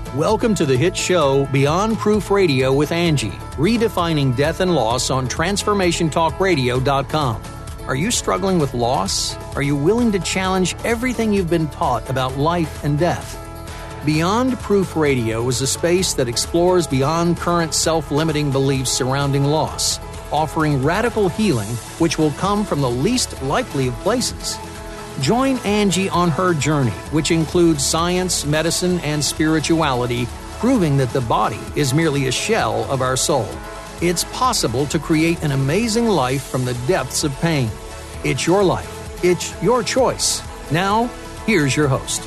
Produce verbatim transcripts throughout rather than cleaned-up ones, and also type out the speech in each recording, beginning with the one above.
Welcome to the hit show Beyond Proof Radio with Angie, redefining death and loss on transformation talk radio dot com. Are you struggling with loss? Are you willing to challenge everything you've been taught about life and death? Beyond Proof Radio is a space that explores beyond current self-limiting beliefs surrounding loss, offering radical healing which will come from the least likely of places. Join Angie on her journey, which includes science, medicine, and spirituality, proving that the body is merely a shell of our soul. It's possible to create an amazing life from the depths of pain. It's your life. It's your choice. Now, here's your host.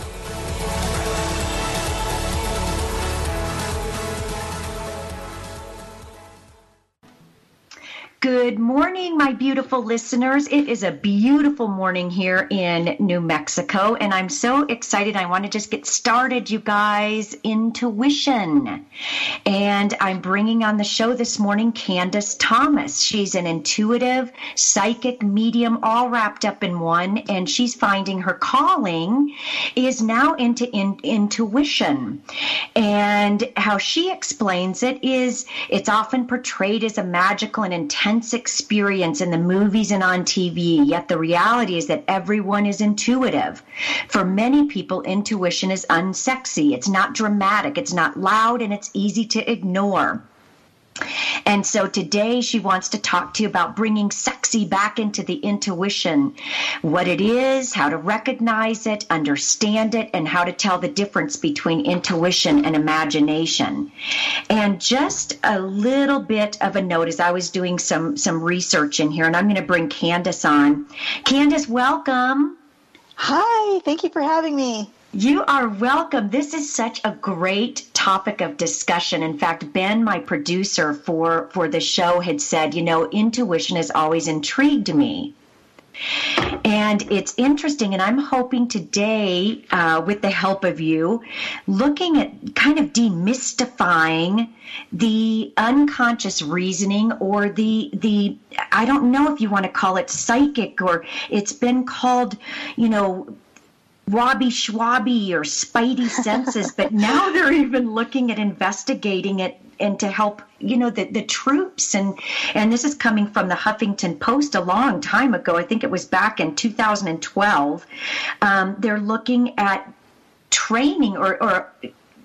Good morning, my beautiful listeners. It is a beautiful morning here in New Mexico, and I'm so excited. I want to just get started, you guys. Intuition. And I'm bringing on the show this morning Candace Thomas. She's an intuitive, psychic medium, all wrapped up in one, and she's finding her calling is now into in, intuition. And how she explains it is it's often portrayed as a magical and intense experience in the movies and on T V, yet the reality is that everyone is intuitive. For many people, intuition is unsexy. It's not dramatic, it's not loud, and it's easy to ignore. And so today she wants to talk to you about bringing sexy back into the intuition, what it is, how to recognize it, understand it, and how to tell the difference between intuition and imagination. And just a little bit of a note as I was doing some, some research in here, and I'm going to bring Candace on. Candace, welcome. Hi, thank you for having me. You are welcome. This is such a great topic of discussion. In fact, Ben, my producer for, for the show, had said, you know, intuition has always intrigued me. And it's interesting, and I'm hoping today, uh, with the help of you, looking at kind of demystifying the unconscious reasoning or the, the I don't know if you want to call it psychic, or it's been called, you know, wobby schwabby or spidey senses, but now they're even looking at investigating it and to help, you know, the, the troops. And, and this is coming from the Huffington Post a long time ago. I think it was back in two thousand twelve. Um, they're looking at training or, or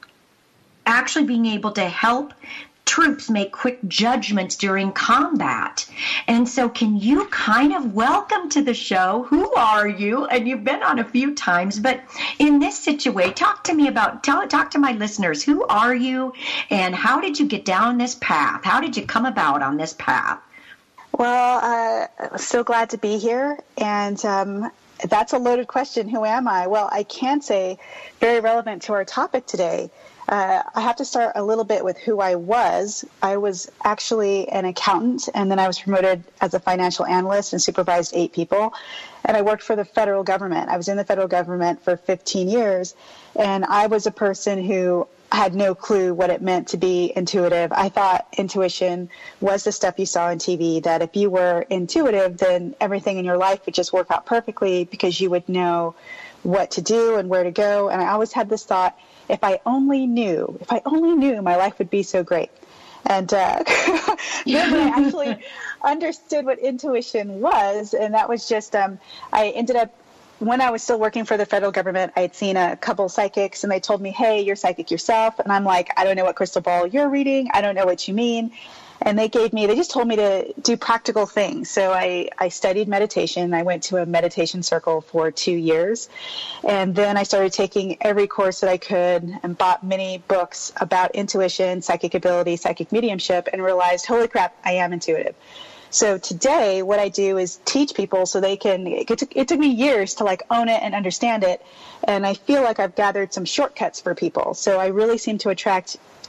actually being able to help troops make quick judgments during combat. And so can you kind of welcome to the show? Who are you? And you've been on a few times, but in this situation, talk to me about, tell, talk to my listeners, who are you and how did you get down this path? How did you come about on this path? Well, uh, I'm so glad to be here. And um, that's a loaded question. Who am I? Well, I can say very relevant to our topic today. Uh, I have to start a little bit with who I was. I was actually an accountant, and then I was promoted as a financial analyst and supervised eight people. And I worked for the federal government. I was in the federal government for fifteen years, and I was a person who had no clue what it meant to be intuitive. I thought intuition was the stuff you saw on T V, that if you were intuitive, then everything in your life would just work out perfectly because you would know what to do and where to go. And I always had this thought, if I only knew, if I only knew, my life would be so great. And uh, then when I actually understood what intuition was, and that was just, um, I ended up, when I was still working for the federal government, I had seen a couple psychics, and they told me, hey, you're psychic yourself. And I'm like, I don't know what crystal ball you're reading. I don't know what you mean. And they gave me, they just told me to do practical things. So I, I studied meditation. I went to a meditation circle for two years. And then I started taking every course that I could and bought many books about intuition, psychic ability, psychic mediumship, and realized, holy crap, I am intuitive. So today what I do is teach people so they can, it took, it took me years to like own it and understand it. And I feel like I've gathered some shortcuts for people. So I really seem to attract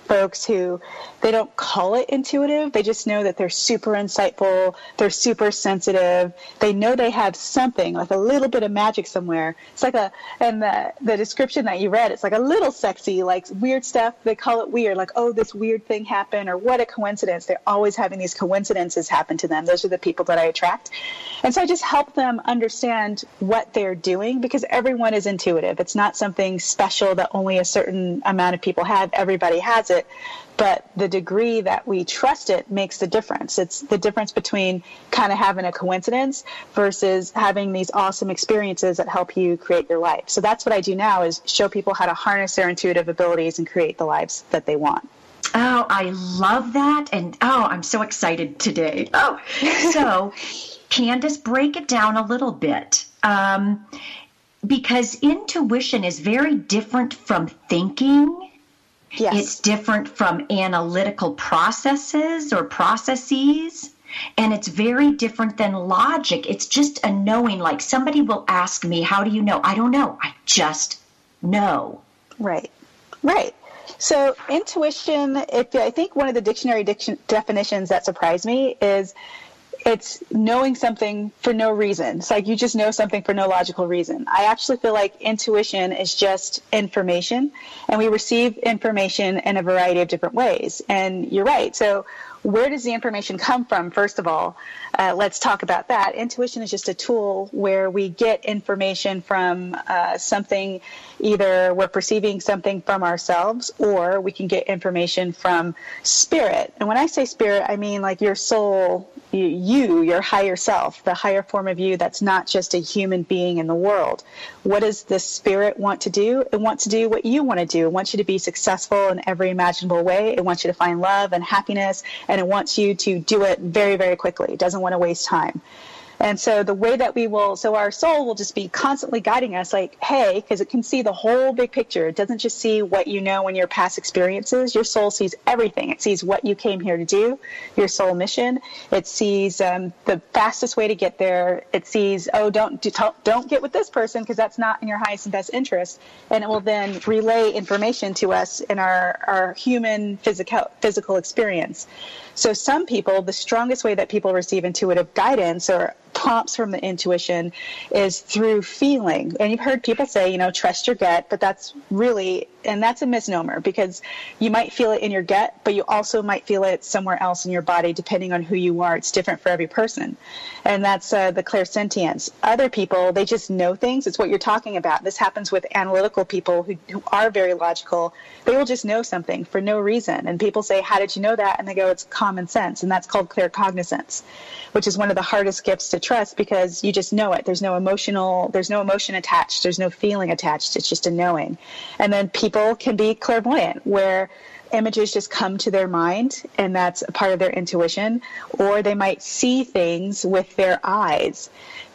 folks who they don't call it intuitive. They just know that they're super insightful. They're super sensitive. They know they have something, like a little bit of magic somewhere. It's like a, and the, the description that you read, it's like a little sexy, like weird stuff. They call it weird, like, oh, this weird thing happened, or what a coincidence. They're always having these coincidences happen to them. Those are the people that I attract. And so I just help them understand what they're doing, because everyone is intuitive. It's not something special that only a certain amount of people have. Everybody has it. But the degree that we trust it makes the difference. It's the difference between kind of having a coincidence versus having these awesome experiences that help you create your life. So that's what I do now, is show people how to harness their intuitive abilities and create the lives that they want. Oh, I love that. And oh, I'm so excited today. Oh, so Candace, break it down a little bit. Um, because intuition is very different from thinking. Yes. It's different from analytical processes or processes, and it's very different than logic. It's just a knowing. Like, somebody will ask me, how do you know? I don't know. I just know. Right. Right. So intuition, if I think one of the dictionary diction, definitions that surprised me is it's knowing something for no reason. It's like you just know something for no logical reason. I actually feel like intuition is just information, and we receive information in a variety of different ways. And you're right. So where does the information come from? First of all, uh, let's talk about that. Intuition is just a tool where we get information from uh, something. Either we're perceiving something from ourselves, or we can get information from spirit. And when I say spirit, I mean like your soul, you, you, your higher self, the higher form of you that's not just a human being in the world. What does the spirit want to do? It wants to do what you want to do. It wants you to be successful in every imaginable way. It wants you to find love and happiness, and it wants you to do it very, very quickly. It doesn't want to waste time. And so the way that we will, so our soul will just be constantly guiding us like, hey, because it can see the whole big picture. It doesn't just see what you know in your past experiences. Your soul sees everything. It sees what you came here to do, your soul mission. It sees um, the fastest way to get there. It sees, oh, don't, don't get with this person because that's not in your highest and best interest. And it will then relay information to us in our, our human physical, physical experience. So some people, the strongest way that people receive intuitive guidance or prompts from the intuition is through feeling. And you've heard people say, you know, trust your gut, but that's really, and that's a misnomer, because you might feel it in your gut, but you also might feel it somewhere else in your body, depending on who you are. It's different for every person. And that's uh, the clairsentience. Other people, they just know things. It's what you're talking about. This happens with analytical people who, who are very logical. They will just know something for no reason. And people say, how did you know that? And they go, it's common sense. And that's called claircognizance, which is one of the hardest gifts to trust, because you just know it. There's no emotional, there's no emotion attached. There's no feeling attached. It's just a knowing. And then people can be clairvoyant, where images just come to their mind, and that's a part of their intuition, or they might see things with their eyes.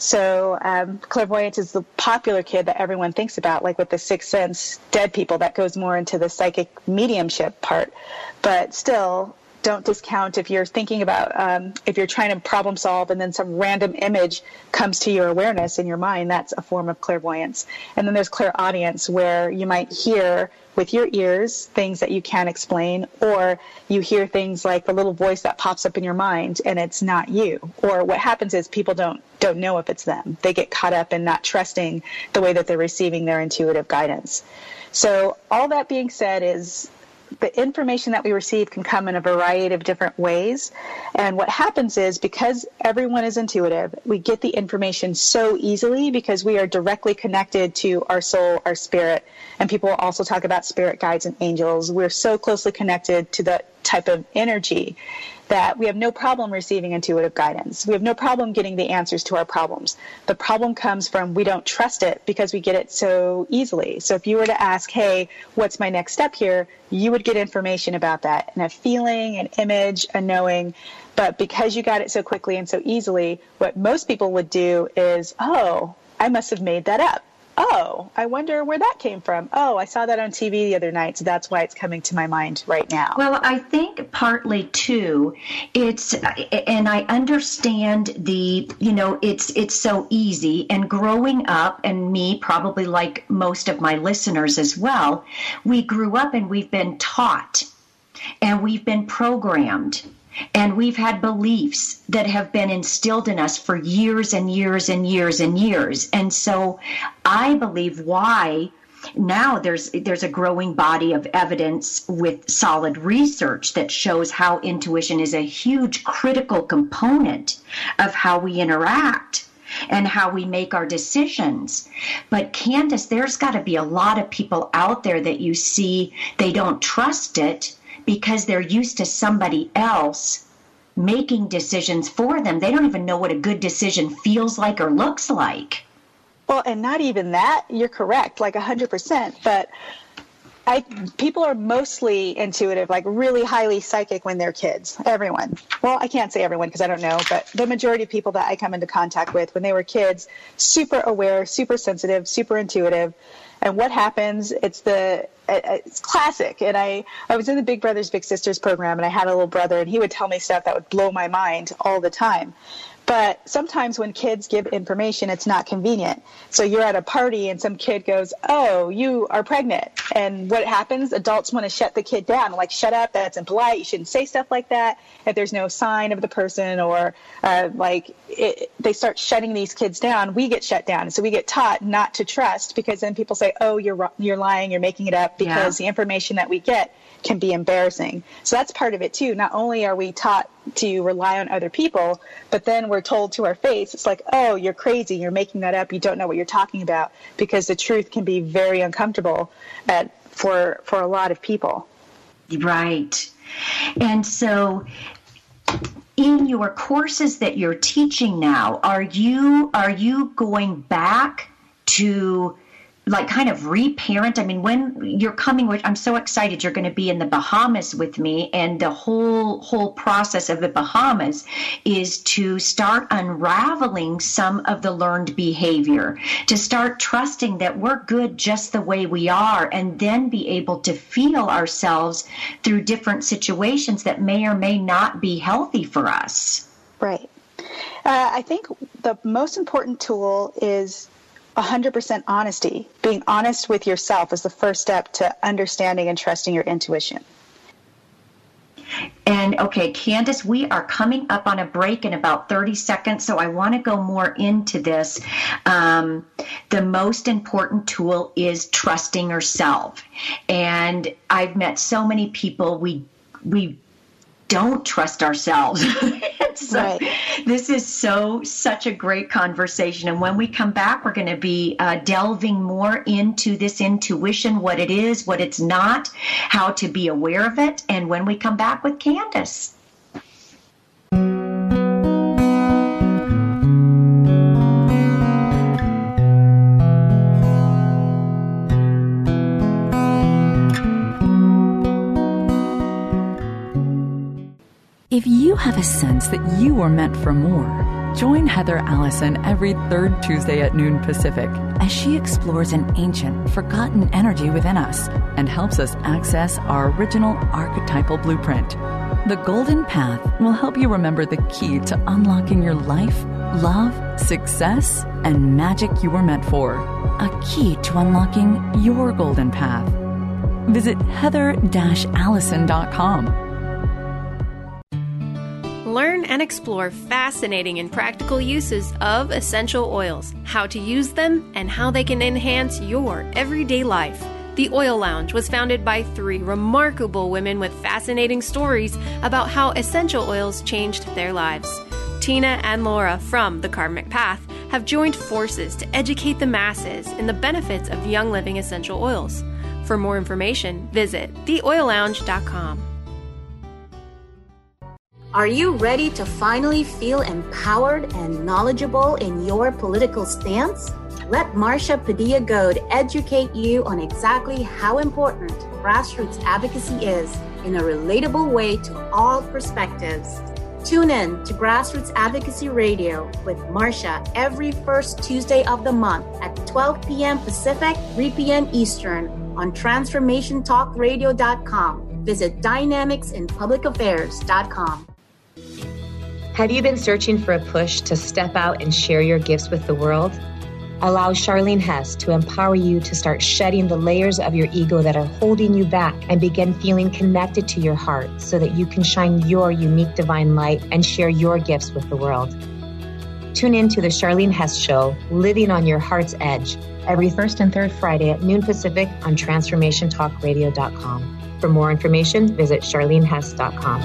So um, clairvoyance is the popular kid that everyone thinks about, like with the Sixth Sense, dead people. That goes more into the psychic mediumship part. But still, don't discount if you're thinking about, um, if you're trying to problem solve and then some random image comes to your awareness in your mind, that's a form of clairvoyance. And then there's clairaudience, where you might hear with your ears things that you can't explain, or you hear things like the little voice that pops up in your mind and it's not you. Or what happens is people don't don't know if it's them. They get caught up in not trusting the way that they're receiving their intuitive guidance. So all that being said is, the information that we receive can come in a variety of different ways. And what happens is, because everyone is intuitive, we get the information so easily because we are directly connected to our soul, our spirit. And people also talk about spirit guides and angels. We're so closely connected to that type of energy that we have no problem receiving intuitive guidance. We have no problem getting the answers to our problems. The problem comes from we don't trust it because we get it so easily. So if you were to ask, hey, what's my next step here? You would get information about that, and a feeling, an image, a knowing. But because you got it so quickly and so easily, what most people would do is, oh, I must have made that up. Oh, I wonder where that came from. Oh, I saw that on T V the other night, so that's why it's coming to my mind right now. Well, I think partly too, it's, and I understand the, you know, it's it's so easy. And growing up, and me probably like most of my listeners as well, we grew up and we've been taught and we've been programmed, and we've had beliefs that have been instilled in us for years and years and years and years. And so I believe why now there's there's a growing body of evidence with solid research that shows how intuition is a huge critical component of how we interact and how we make our decisions. But Candace, there's got to be a lot of people out there that you see, they don't trust it because they're used to somebody else making decisions for them. They don't even know what a good decision feels like or looks like. Well, and not even that, you're correct, like one hundred percent. But I, people are mostly intuitive, like really highly psychic when they're kids. Everyone. Well, I can't say everyone because I don't know, but the majority of people that I come into contact with when they were kids, super aware, super sensitive, super intuitive. And what happens, it's the it's classic. And I, I was in the Big Brothers Big Sisters program, and I had a little brother, and he would tell me stuff that would blow my mind all the time. But sometimes when kids give information, it's not convenient. So you're at a party and some kid goes, oh, you are pregnant. And what happens? Adults want to shut the kid down. Like, shut up, that's impolite. You shouldn't say stuff like that. If there's no sign of the person or uh, like it, they start shutting these kids down, we get shut down. So we get taught not to trust because then people say, oh, you're you're lying, you're making it up, because yeah. the information that we get can be embarrassing. So that's part of it too. Not only are we taught to rely on other people, but then we're told to our face, it's like, oh, you're crazy, you're making that up, you don't know what you're talking about, because the truth can be very uncomfortable at, for for a lot of people. Right. And so in your courses that you're teaching now, are you are you going back to like kind of reparent? I mean, when you're coming, which I'm so excited, you're going to be in the Bahamas with me, and the whole whole process of the Bahamas is to start unraveling some of the learned behavior, to start trusting that we're good just the way we are, and then be able to feel ourselves through different situations that may or may not be healthy for us. Right. Uh, I think the most important tool is one hundred percent honesty. Being honest with yourself is the first step to understanding and trusting your intuition. And okay, Candace, we are coming up on a break in about thirty seconds, so I want to go more into this. Um, the most important tool is trusting yourself. And I've met so many people, we we don't trust ourselves. So right. This is so, such a great conversation. And when we come back, we're going to be uh, delving more into this intuition, what it is, what it's not, how to be aware of it. And when we come back with Candace. If you have a sense that you are meant for more, join Heather Allison every third Tuesday at noon Pacific as she explores an ancient, forgotten energy within us and helps us access our original archetypal blueprint. The Golden Path will help you remember the key to unlocking your life, love, success, and magic you were meant for. A key to unlocking your golden path. Visit heather dash allison dot com. Learn and explore fascinating and practical uses of essential oils, how to use them, and how they can enhance your everyday life. The Oil Lounge was founded by three remarkable women with fascinating stories about how essential oils changed their lives. Tina and Laura from The Karmic Path have joined forces to educate the masses in the benefits of Young Living essential oils. For more information, visit the oil lounge dot com. Are you ready to finally feel empowered and knowledgeable in your political stance? Let Marcia Padilla-Goad educate you on exactly how important grassroots advocacy is in a relatable way to all perspectives. Tune in to Grassroots Advocacy Radio with Marcia every first Tuesday of the month at twelve p.m. Pacific, three p.m. Eastern on transformation talk radio dot com. Visit dynamics in public affairs dot com. Have you been searching for a push to step out and share your gifts with the world? Allow Charlene Hess to empower you to start shedding the layers of your ego that are holding you back and begin feeling connected to your heart so that you can shine your unique divine light and share your gifts with the world. Tune in to the Charlene Hess Show, Living on Your Heart's Edge, every first and third Friday at noon Pacific on transformation talk radio dot com. For more information, visit charlene hess dot com.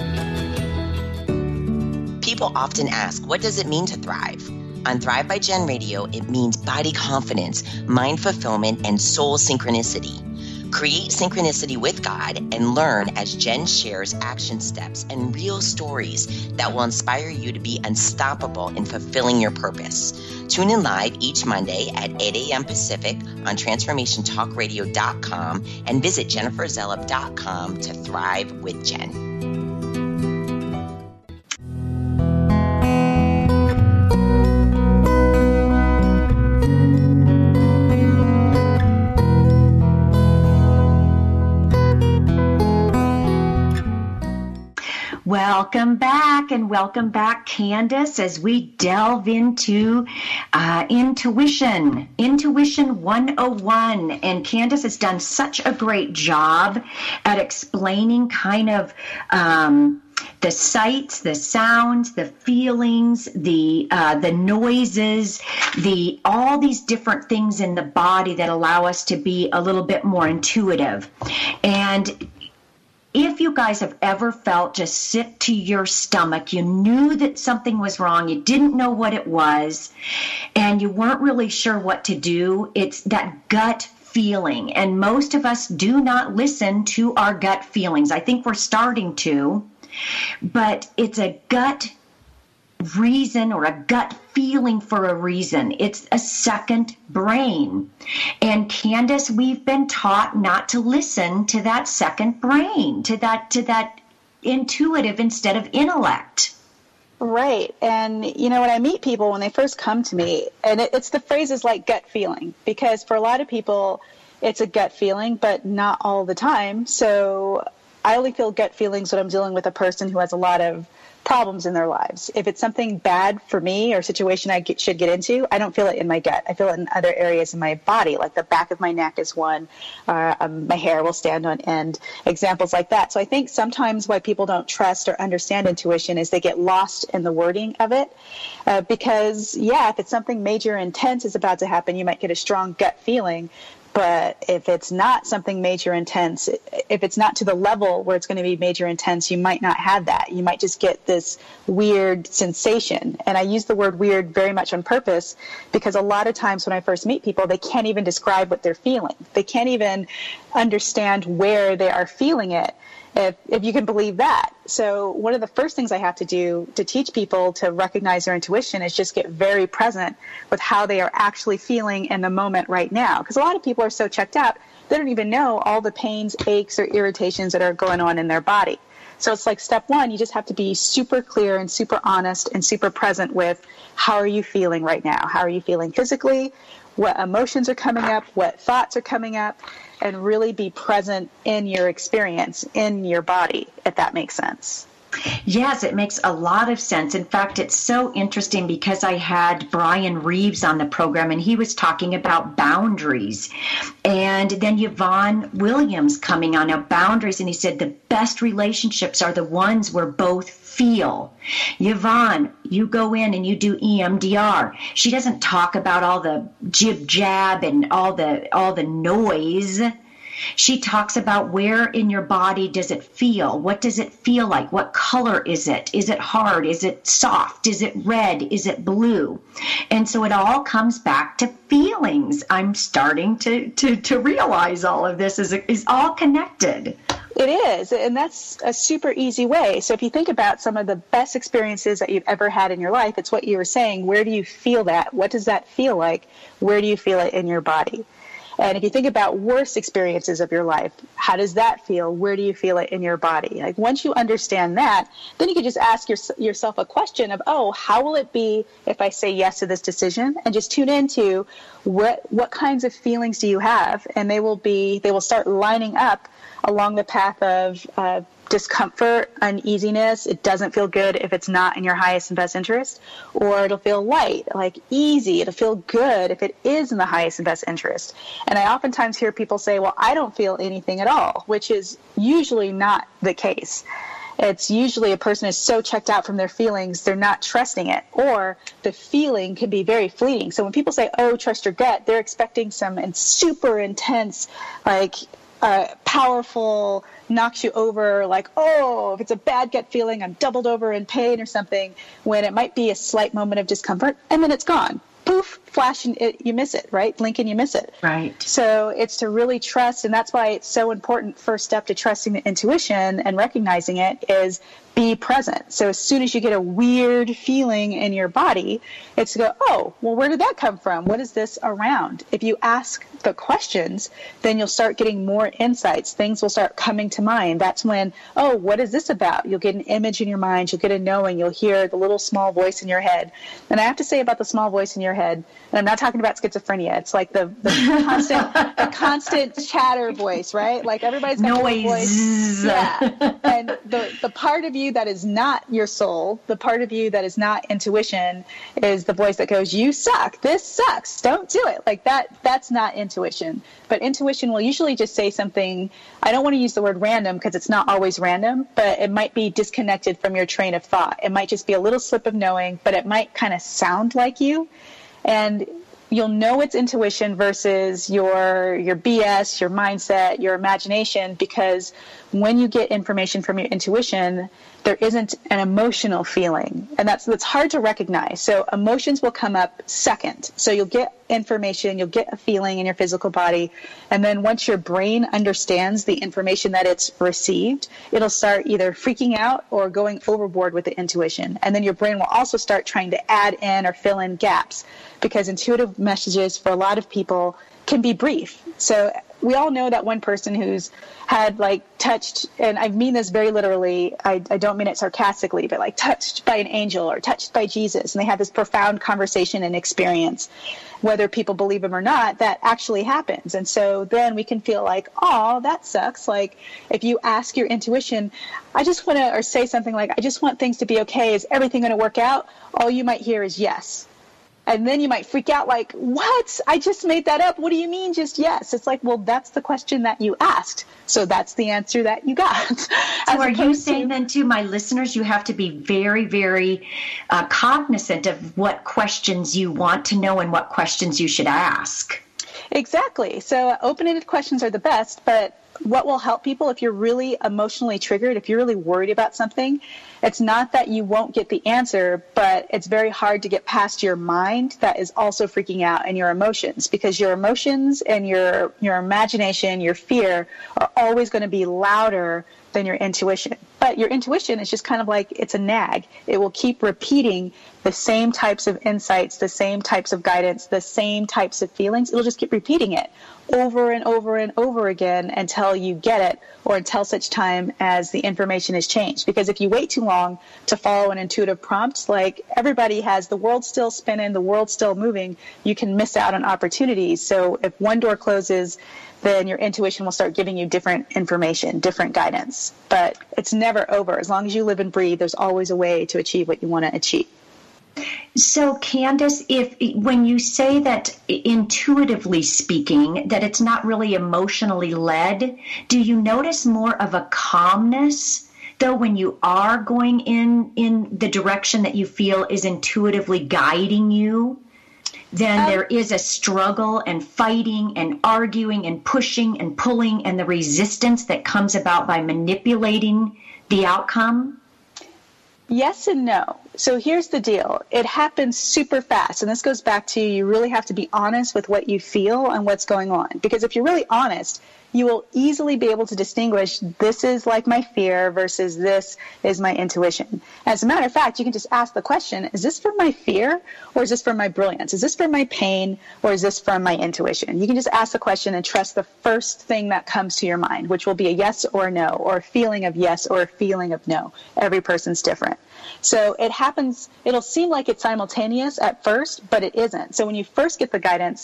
People often ask, what does it mean to thrive? On Thrive by Jen Radio, it means body confidence, mind fulfillment, and soul synchronicity. Create synchronicity with God and learn as Jen shares action steps and real stories that will inspire you to be unstoppable in fulfilling your purpose. Tune in live each Monday at eight a.m. Pacific on transformation talk radio dot com and visit jennifer zellup dot com to thrive with Jen. Welcome back, and welcome back, Candace, as we delve into uh, intuition, Intuition one oh one. And Candace has done such a great job at explaining kind of um, the sights, the sounds, the feelings, the uh, the noises, the all these different things in the body that allow us to be a little bit more intuitive. And if you guys have ever felt just sick to your stomach, you knew that something was wrong, you didn't know what it was, and you weren't really sure what to do, it's that gut feeling. And most of us do not listen to our gut feelings. I think we're starting to, but it's a gut reason or a gut feeling for a reason. It's a second brain. And Candace, we've been taught not to listen to that second brain, to that to that intuitive instead of intellect. Right. And, you know, when I meet people, when they first come to me, and it, it's the phrases like gut feeling, because for a lot of people, it's a gut feeling, but not all the time. So I only feel gut feelings when I'm dealing with a person who has a lot of problems in their lives. If it's something bad for me or situation I get, should get into, I don't feel it in my gut. I feel it in other areas in my body, like the back of my neck is one. Uh, um, my hair will stand on end. Examples like that. So I think sometimes why people don't trust or understand intuition is they get lost in the wording of it. Uh, because, yeah, if it's something major intense is about to happen, you might get a strong gut feeling. But if it's not something major intense, if it's not to the level where it's going to be major intense, you might not have that. You might just get this weird sensation. And I use the word weird very much on purpose because a lot of times when I first meet people, they can't even describe what they're feeling. They can't even understand where they are feeling it, if, if you can believe that. So one of the first things I have to do to teach people to recognize their intuition is just get very present with how they are actually feeling in the moment right now. Because a lot of people are so checked out, they don't even know all the pains, aches, or irritations that are going on in their body. So it's like step one, you just have to be super clear and super honest and super present with how are you feeling right now? How are you feeling physically? What emotions are coming up? What thoughts are coming up? And really be present in your experience, in your body, if that makes sense. Yes, it makes a lot of sense. In fact, it's so interesting because I had Brian Reeves on the program and he was talking about boundaries. And then Yvonne Williams coming on about boundaries, and he said the best relationships are the ones where both feel. Yvonne, you go in and you do E M D R. She doesn't talk about all the jib jab and all the all the noise. She talks about where in your body does it feel? What does it feel like? What color is it? Is it hard? Is it soft? Is it red? Is it blue? And so it all comes back to feelings. I'm starting to to, to realize all of this is, is all connected. It is, and that's a super easy way. So if you think about some of the best experiences that you've ever had in your life, it's what you were saying. Where do you feel that? What does that feel like? Where do you feel it in your body? And if you think about worst experiences of your life, how does that feel? Where do you feel it in your body? Like once you understand that, then you can just ask your, yourself a question of, oh, how will it be if I say yes to this decision? And just tune into what what kinds of feelings do you have? And they will be they will start lining up along the path of uh, discomfort, uneasiness. It doesn't feel good if it's not in your highest and best interest. Or it'll feel light, like easy. It'll feel good if it is in the highest and best interest. And I oftentimes hear people say, well, I don't feel anything at all, which is usually not the case. It's usually a person is so checked out from their feelings, they're not trusting it, or the feeling can be very fleeting. So when people say, oh, trust your gut, they're expecting some super intense, like uh, powerful, knocks you over, like, oh, if it's a bad gut feeling, I'm doubled over in pain or something, when it might be a slight moment of discomfort, and then it's gone. Poof, flash, and it, you miss it, right? Blink and you miss it. Right. So it's to really trust, and that's why it's so important. First step to trusting the intuition and recognizing it is be present. So as soon as you get a weird feeling in your body, it's to go, oh, well, where did that come from? What is this around? If you ask the questions, then you'll start getting more insights. Things will start coming to mind. That's when, oh, what is this about? You'll get an image in your mind. You'll get a knowing. You'll hear the little small voice in your head. And I have to say about the small voice in your head, and I'm not talking about schizophrenia. It's like the, the constant the constant chatter voice, right? Like everybody's got noise. A voice. Yeah. And the, the part of you that is not your soul, the part of you that is not intuition, is the voice that goes, you suck. This sucks. Don't do it. Like that, that's not intuition. But intuition will usually just say something. I don't want to use the word random because it's not always random, but it might be disconnected from your train of thought. It might just be a little slip of knowing, but it might kind of sound like you. And you'll know it's intuition versus your your B S, your mindset, your imagination, because when you get information from your intuition, there isn't an emotional feeling. And that's that's hard to recognize. So emotions will come up second. So you'll get information, you'll get a feeling in your physical body. And then once your brain understands the information that it's received, it'll start either freaking out or going overboard with the intuition. And then your brain will also start trying to add in or fill in gaps, because intuitive messages for a lot of people can be brief. So we all know that one person who's had like touched, and I mean this very literally, I, I don't mean it sarcastically, but like touched by an angel or touched by Jesus, and they have this profound conversation and experience, whether people believe them or not, that actually happens. And so then we can feel like, oh, that sucks. Like if you ask your intuition, I just want to, or say something like, I just want things to be okay. Is everything going to work out? All you might hear is yes. And then you might freak out like, what? I just made that up. What do you mean just yes? It's like, well, that's the question that you asked. So that's the answer that you got. So are you saying to, then to my listeners, you have to be very, very uh, cognizant of what questions you want to know and what questions you should ask? Exactly. So uh, open-ended questions are the best, but what will help people if you're really emotionally triggered, if you're really worried about something, it's not that you won't get the answer, but it's very hard to get past your mind that is also freaking out, and your emotions, because your emotions and your your imagination, your fear are always going to be louder than your intuition. But your intuition is just kind of like, it's a nag. It will keep repeating the same types of insights, the same types of guidance, the same types of feelings. It'll just keep repeating it over and over and over again until you get it, or until such time as the information is changed. Because if you wait too long to follow an intuitive prompt, like everybody has, the world's still spinning, the world's still moving, you can miss out on opportunities. So if one door closes, then your intuition will start giving you different information, different guidance. But it's never over. As long as you live and breathe, there's always a way to achieve what you want to achieve. So, Candace, if when you say that intuitively speaking, that it's not really emotionally led, do you notice more of a calmness, though, when you are going in, in the direction that you feel is intuitively guiding you? Then um, there is a struggle and fighting and arguing and pushing and pulling and the resistance that comes about by manipulating the outcome? Yes and no. So here's the deal. It happens super fast. And this goes back to, you really have to be honest with what you feel and what's going on. Because if you're really honest, you will easily be able to distinguish, this is like my fear versus this is my intuition. As a matter of fact, you can just ask the question, is this from my fear or is this from my brilliance? Is this from my pain or is this from my intuition? You can just ask the question and trust the first thing that comes to your mind, which will be a yes or a no, or a feeling of yes or a feeling of no. Every person's different. So it happens, it'll seem like it's simultaneous at first, but it isn't. So when you first get the guidance,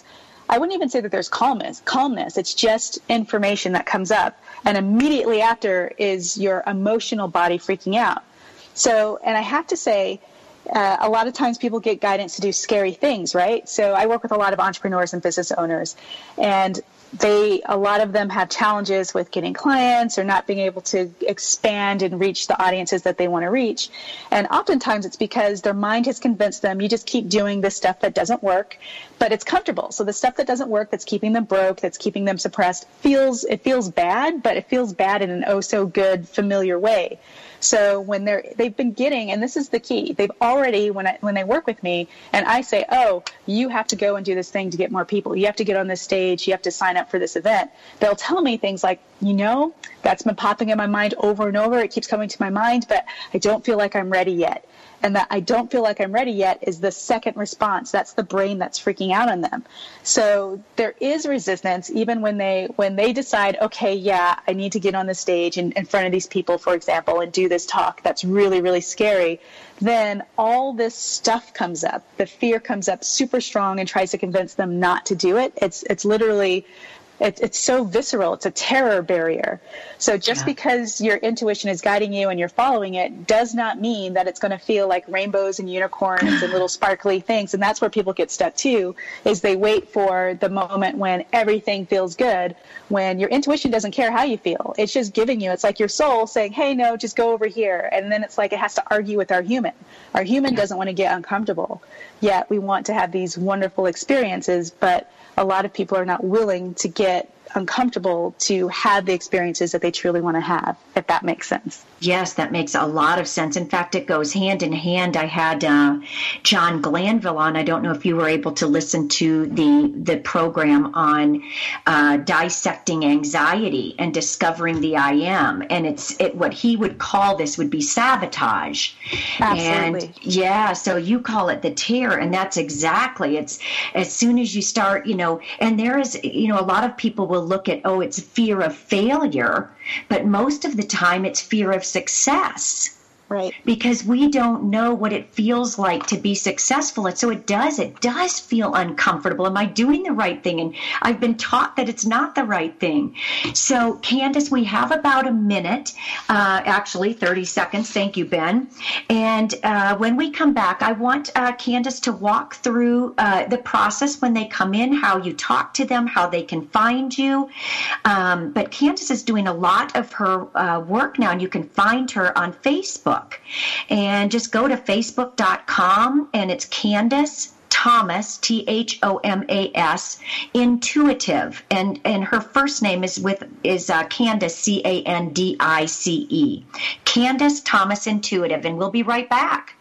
I wouldn't even say that there's calmness. Calmness. It's just information that comes up. And immediately after is your emotional body freaking out. So, and I have to say, uh, a lot of times people get guidance to do scary things, right? So I work with a lot of entrepreneurs and business owners, and they, a lot of them have challenges with getting clients or not being able to expand and reach the audiences that they want to reach. And oftentimes it's because their mind has convinced them, you just keep doing the stuff that doesn't work, but it's comfortable. So the stuff that doesn't work, that's keeping them broke, that's keeping them suppressed, feels, it feels bad, but it feels bad in an oh so good, familiar way. So when they're, they've been getting, and this is the key, they've already, when I, when they work with me and I say, oh, you have to go and do this thing to get more people. You have to get on this stage. You have to sign up for this event. They'll tell me things like, you know, that's been popping in my mind over and over. It keeps coming to my mind, but I don't feel like I'm ready yet. And that I don't feel like I'm ready yet is the second response. That's the brain that's freaking out on them. So there is resistance even when they when they decide, okay, yeah, I need to get on the stage in, in front of these people, for example, and do this talk that's really, really scary. Then all this stuff comes up. The fear comes up super strong and tries to convince them not to do it. It's it's literally... It, it's so visceral. It's a terror barrier. So just yeah. because your intuition is guiding you and you're following it does not mean that it's going to feel like rainbows and unicorns and little sparkly things. And that's where people get stuck too, is they wait for the moment when everything feels good, when your intuition doesn't care how you feel. It's just giving you, it's like your soul saying, hey, no, just go over here. And then it's like it has to argue with our human. Our human doesn't want to get uncomfortable. Yet we want to have these wonderful experiences, but a lot of people are not willing to get uncomfortable to have the experiences that they truly want to have, if that makes sense. Yes, that makes a lot of sense. In fact, it goes hand in hand. I had uh, John Glanville on. I don't know if you were able to listen to the the program on uh, dissecting anxiety and discovering the I am. And it's it what he would call this would be sabotage. Absolutely. And yeah, so you call it the terror, and that's exactly. It's as soon as you start, you know, and there is, you know, a lot of people will look at, oh, it's fear of failure, but most of the time it's fear of success. Right. Because we don't know what it feels like to be successful. And so it does, it does feel uncomfortable. Am I doing the right thing? And I've been taught that it's not the right thing. So, Candace, we have about a minute, uh, actually thirty seconds. Thank you, Ben. And uh, when we come back, I want uh, Candace to walk through uh, the process when they come in, how you talk to them, how they can find you. Um, but Candace is doing a lot of her uh, work now, and you can find her on Facebook. And just go to facebook dot com, and it's Candace Thomas, T H O M A S, Intuitive, and and her first name is with is uh, Candace, C A N D I C E, Candace Thomas Intuitive, and we'll be right back.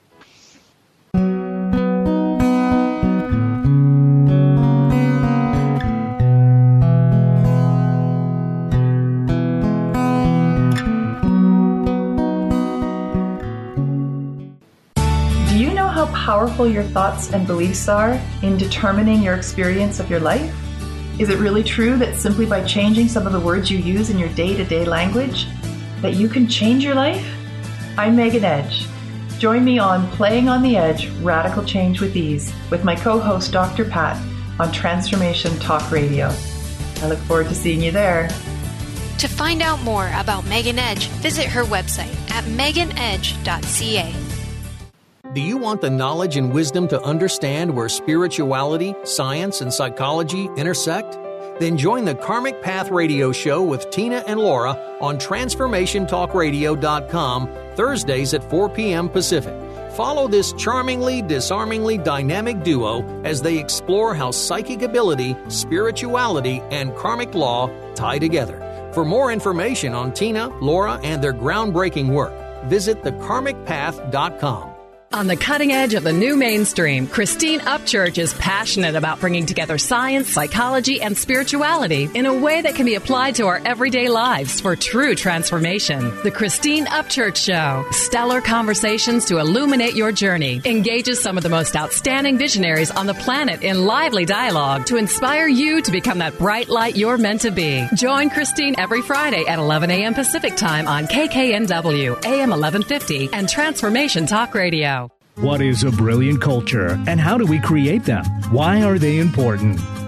How powerful your thoughts and beliefs are in determining your experience of your life? Is it really true that simply by changing some of the words you use in your day-to-day language, that you can change your life? I'm Megan Edge. Join me on Playing on the Edge, Radical Change with Ease, with my co-host Doctor Pat on Transformation Talk Radio. I look forward to seeing you there. To find out more about Megan Edge, visit her website at megan edge dot c a. Do you want the knowledge and wisdom to understand where spirituality, science, and psychology intersect? Then join the Karmic Path Radio Show with Tina and Laura on transformation talk radio dot com Thursdays at four p.m. Pacific. Follow this charmingly, disarmingly dynamic duo as they explore how psychic ability, spirituality, and karmic law tie together. For more information on Tina, Laura, and their groundbreaking work, visit the karmic path dot com. On the cutting edge of the new mainstream, Christine Upchurch is passionate about bringing together science, psychology, and spirituality in a way that can be applied to our everyday lives for true transformation. The Christine Upchurch Show, stellar conversations to illuminate your journey, engages some of the most outstanding visionaries on the planet in lively dialogue to inspire you to become that bright light you're meant to be. Join Christine every Friday at eleven a.m. Pacific Time on K K N W, A M eleven fifty, and Transformation Talk Radio. What is a brilliant culture, and how do we create them? Why are they important?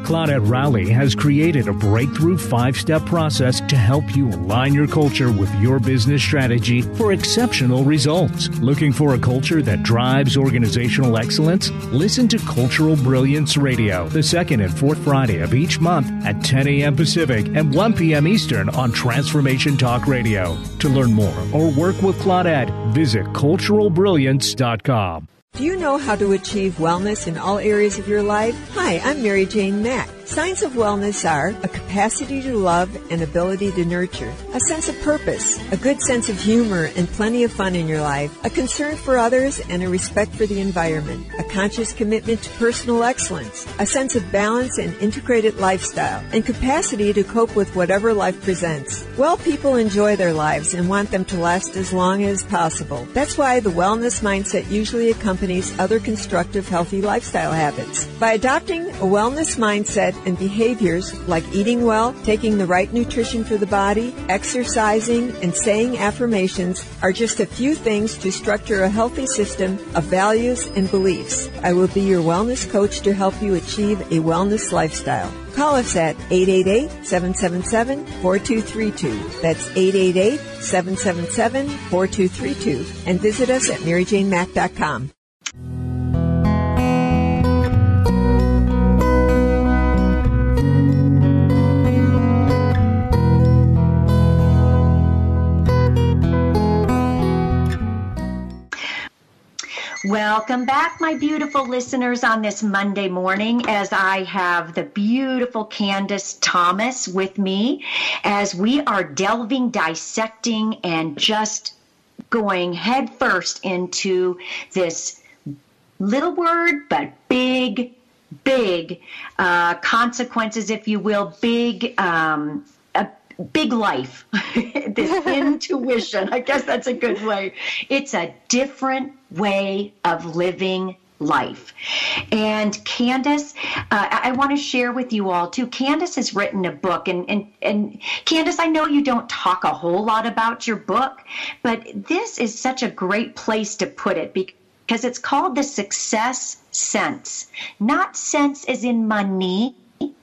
Claudette Rowley has created a breakthrough five-step process to help you align your culture with your business strategy for exceptional results. Looking for a culture that drives organizational excellence? Listen to Cultural Brilliance Radio the second and fourth Friday of each month at ten a.m. Pacific and one p.m. Eastern on Transformation Talk Radio. To learn more or work with Claudette, visit cultural brilliance dot com. Do you know how to achieve wellness in all areas of your life? Hi, I'm Mary Jane Mack. Signs of wellness are a capacity to love and ability to nurture, a sense of purpose, a good sense of humor and plenty of fun in your life, a concern for others and a respect for the environment, a conscious commitment to personal excellence, a sense of balance and integrated lifestyle, and capacity to cope with whatever life presents. Well, people enjoy their lives and want them to last as long as possible. That's why the wellness mindset usually accompanies other constructive, healthy lifestyle habits. By adopting a wellness mindset and behaviors like eating well, taking the right nutrition for the body, exercising, and saying affirmations are just a few things to structure a healthy system of values and beliefs. I will be your wellness coach to help you achieve a wellness lifestyle. Call us at eight eight eight, seven seven seven, four two three two. That's eight eight eight, seven seven seven, four two three two. And visit us at mary jane mack dot com. Welcome back, my beautiful listeners, on this Monday morning, as I have the beautiful Candace Thomas with me as we are delving, dissecting, and just going head first into this little word, but big, big uh, consequences, if you will, big um a big life, this intuition. I guess that's a good way. It's a different way of living life. And Candace, uh, I, I want to share with you all too. Candace has written a book, and, and, and Candace, I know you don't talk a whole lot about your book, but this is such a great place to put it because it's called The Success Sense. Not sense as in money,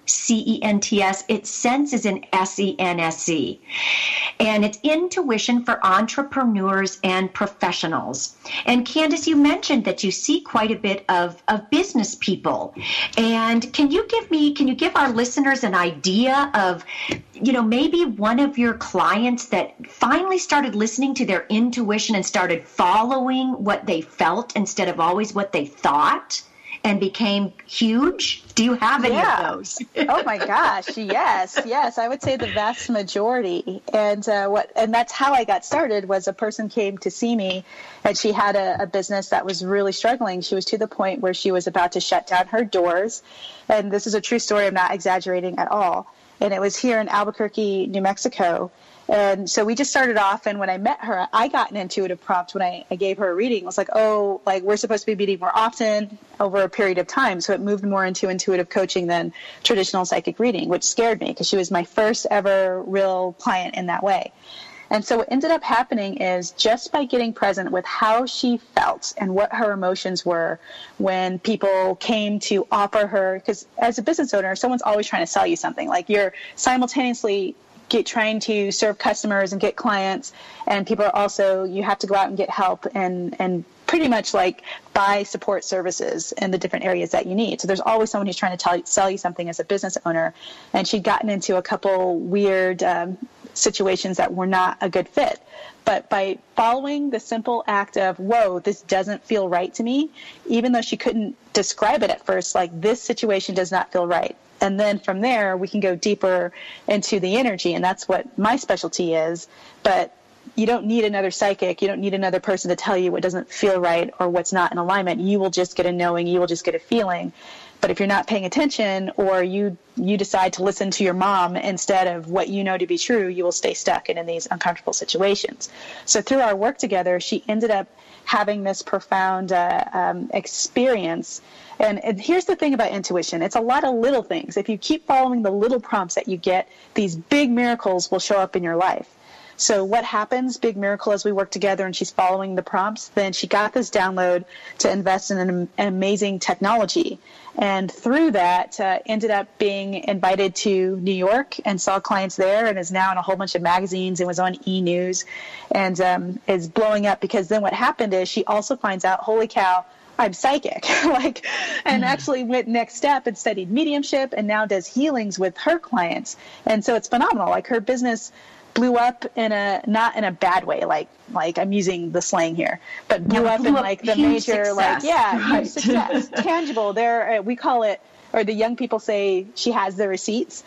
C E N T S. Its sense is in S E N S E. And it's intuition for entrepreneurs and professionals. And Candace, you mentioned that you see quite a bit of, of business people. And can you give me, can you give our listeners an idea of, you know, maybe one of your clients that finally started listening to their intuition and started following what they felt instead of always what they thought, and became huge? Do you have any yeah. of those? Oh my gosh, yes, yes. I would say the vast majority. And uh, what, and that's how I got started. Was a person came to see me, and she had a, a business that was really struggling. She was to the point where she was about to shut down her doors. And this is a true story. I'm not exaggerating at all. And it was here in Albuquerque, New Mexico. And so we just started off, and when I met her, I got an intuitive prompt when I, I gave her a reading. I was like, oh, like we're supposed to be meeting more often over a period of time. So it moved more into intuitive coaching than traditional psychic reading, which scared me because she was my first ever real client in that way. And so what ended up happening is just by getting present with how she felt and what her emotions were when people came to offer her, because as a business owner, someone's always trying to sell you something. Like you're simultaneously get trying to serve customers and get clients, and people are also, you have to go out and get help and, and pretty much like buy support services in the different areas that you need. So there's always someone who's trying to tell you, sell you something as a business owner. And she'd gotten into a couple weird um, situations that were not a good fit. But by following the simple act of, whoa, this doesn't feel right to me, even though she couldn't describe it at first, like this situation does not feel right. And then from there, we can go deeper into the energy, and that's what my specialty is. But you don't need another psychic. You don't need another person to tell you what doesn't feel right or what's not in alignment. You will just get a knowing. You will just get a feeling. But if you're not paying attention, or you you decide to listen to your mom instead of what you know to be true, you will stay stuck and in these uncomfortable situations. So through our work together, she ended up having this profound uh, um, experience. And, and here's the thing about intuition. It's a lot of little things. If you keep following the little prompts that you get, these big miracles will show up in your life. So what happens, big miracle, as we work together and she's following the prompts, then she got this download to invest in an, an amazing technology. And through that, uh, ended up being invited to New York and saw clients there, and is now in a whole bunch of magazines and was on E! News, and um, is blowing up, because then what happened is she also finds out, holy cow, I'm psychic, like, and actually went next step and studied mediumship, and now does healings with her clients. And so it's phenomenal. Like, her business blew up in a, not in a bad way, like, like I'm using the slang here, but blew yeah, up blew in up like the major, success. like, yeah, huge success, tangible. There, uh, we call it, or the young people say, she has the receipts.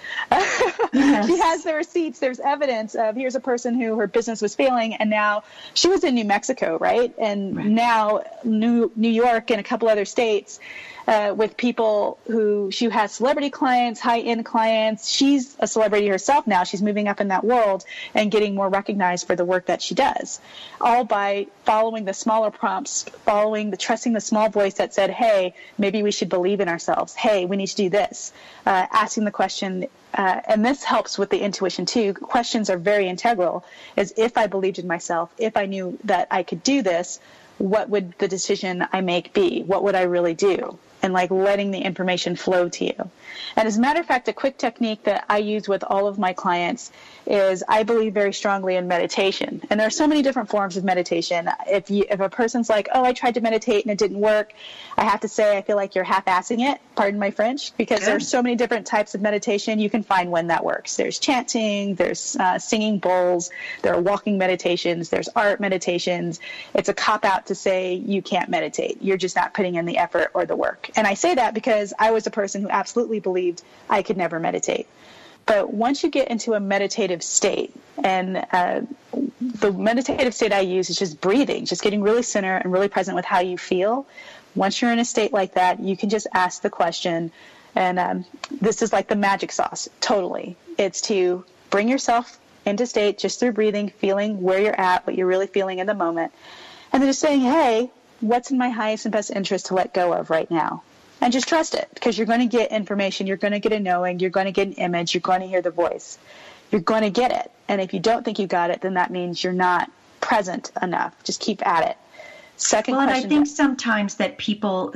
Yes. She has the receipts. There's evidence of, here's a person who her business was failing, and now she was in New Mexico, right? And right. now New New York and a couple other states, uh, with people who, she has celebrity clients, high-end clients. She's a celebrity herself now. She's moving up in that world and getting more recognized for the work that she does, all by following the smaller prompts, following the, trusting the small voice that said, hey, maybe we should believe in ourselves. Hey, we need to do this. Uh, asking the question, uh, and this helps with the intuition too. Questions are very integral, is if I believed in myself, if I knew that I could do this, what would the decision I make be? What would I really do? And like letting the information flow to you. And as a matter of fact, a quick technique that I use with all of my clients is, I believe very strongly in meditation. And there are so many different forms of meditation. If you, if a person's like, oh, I tried to meditate and it didn't work, I have to say, I feel like you're half-assing it, pardon my French, because Good. There's so many different types of meditation. You can find one that works. There's chanting, there's uh, singing bowls, there are walking meditations, there's art meditations. It's a cop-out to say you can't meditate. You're just not putting in the effort or the work. And I say that because I was a person who absolutely believed I could never meditate. But once you get into a meditative state, and uh, the meditative state I use is just breathing, just getting really center and really present with how you feel. Once you're in a state like that, you can just ask the question, and um, this is like the magic sauce, totally. It's to bring yourself into state just through breathing, feeling where you're at, what you're really feeling in the moment, and then just saying, hey, what's in my highest and best interest to let go of right now? And just trust it, because you're going to get information, you're going to get a knowing, you're going to get an image, you're going to hear the voice. You're going to get it. And if you don't think you got it, then that means you're not present enough. Just keep at it. Second well, question. And I think sometimes that people,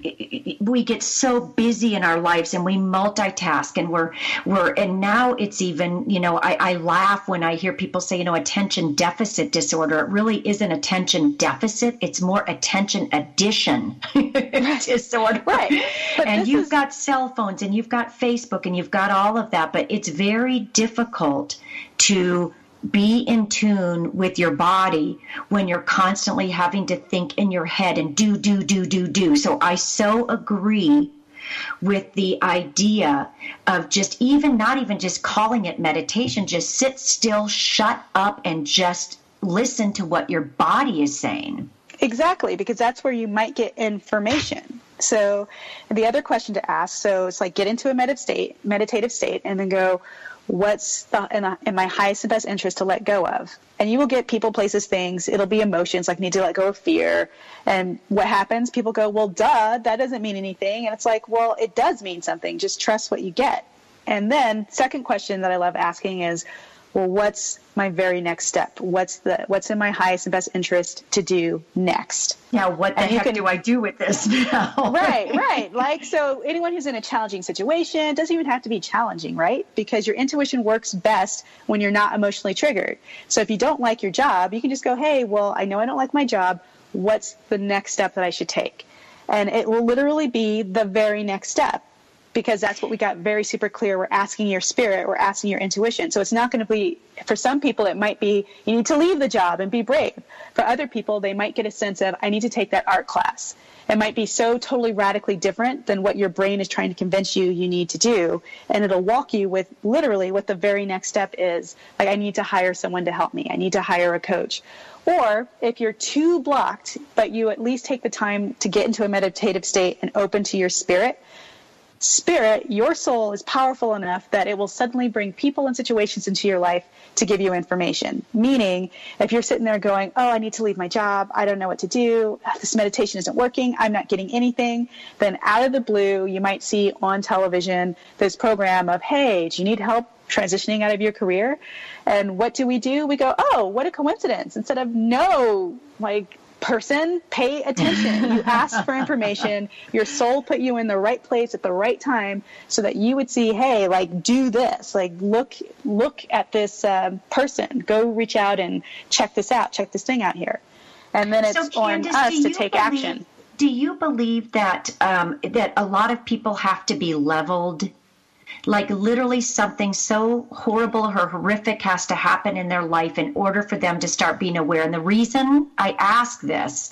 we get so busy in our lives and we multitask, and we're, we're, and now it's even, you know, I, I laugh when I hear people say, you know, attention deficit disorder. It really isn't attention deficit. It's more attention addition disorder. Right. But and you've is... got cell phones and you've got Facebook and you've got all of that, but it's very difficult to be in tune with your body when you're constantly having to think in your head and do, do, do, do, do. So I so agree with the idea of just even, not even just calling it meditation, just sit still, shut up, and just listen to what your body is saying. Exactly, because that's where you might get information. So the other question to ask, so it's like get into a meditative state, meditative state, and then go, what's the, in, a, in my highest and best interest to let go of? And you will get people, places, things. It'll be emotions, like need to let go of fear. And what happens? People go, well, duh, that doesn't mean anything. And it's like, well, it does mean something. Just trust what you get. And then second question that I love asking is, well, what's my very next step? What's the what's in my highest and best interest to do next? Now, what the and heck can, do I do with this now? Right, right. Like, so anyone who's in a challenging situation, doesn't even have to be challenging, right? Because your intuition works best when you're not emotionally triggered. So if you don't like your job, you can just go, hey, well, I know I don't like my job. What's the next step that I should take? And it will literally be the very next step. Because that's what we got very super clear. We're asking your spirit, we're asking your intuition. So it's not going to be, for some people, it might be, you need to leave the job and be brave. For other people, they might get a sense of, I need to take that art class. It might be so totally radically different than what your brain is trying to convince you you need to do. And it'll walk you with literally what the very next step is. Like, I need to hire someone to help me. I need to hire a coach. Or if you're too blocked, but you at least take the time to get into a meditative state and open to your spirit, Spirit, your soul is powerful enough that it will suddenly bring people and situations into your life to give you information. Meaning, if you're sitting there going, oh, I need to leave my job, I don't know what to do, this meditation isn't working, I'm not getting anything, then out of the blue, you might see on television this program of, hey, do you need help transitioning out of your career. And what do we do? We go, oh, what a coincidence. Instead of no, like, person, pay attention. You asked for information. Your soul put you in the right place at the right time so that you would see, hey, like, do this. Like, look, look at this um, person. Go reach out and check this out. Check this thing out here. And then it's so, on Candace, us to believe, take action. Do you believe that um, that a lot of people have to be leveled? Like literally something so horrible or horrific has to happen in their life in order for them to start being aware. And the reason I ask this